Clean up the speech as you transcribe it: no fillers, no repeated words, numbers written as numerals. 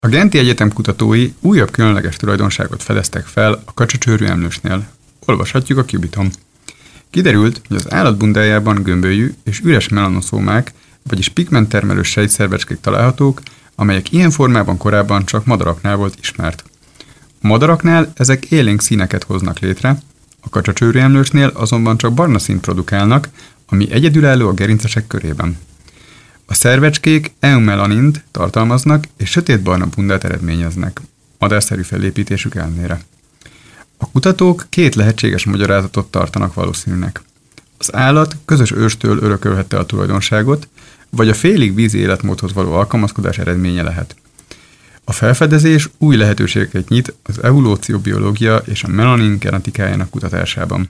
A Genti Egyetem kutatói újabb különleges tulajdonságot fedeztek fel a kacsacsőrű emlősnél. Olvashatjuk a Cubiton. Kiderült, hogy az állat bundájában gömbölyű és üres melanoszómák, vagyis pigmenttermelő sejtszervecskék találhatók, amelyek ilyen formában korábban csak madaraknál volt ismert. A madaraknál ezek élénk színeket hoznak létre, a kacsacsőrű emlősnél azonban csak barna színt produkálnak, ami egyedülálló a gerincesek körében. A szervecskék eumelanint tartalmaznak és sötétbarna bundát eredményeznek, madárszerű fellépítésük ellenére. A kutatók két lehetséges magyarázatot tartanak valószínűnek. Az állat közös őstől örökölhette a tulajdonságot, vagy a félig vízi életmódhoz való alkalmazkodás eredménye lehet. A felfedezés új lehetőségeket nyit az evolúcióbiológia és a melanin genetikájának kutatásában.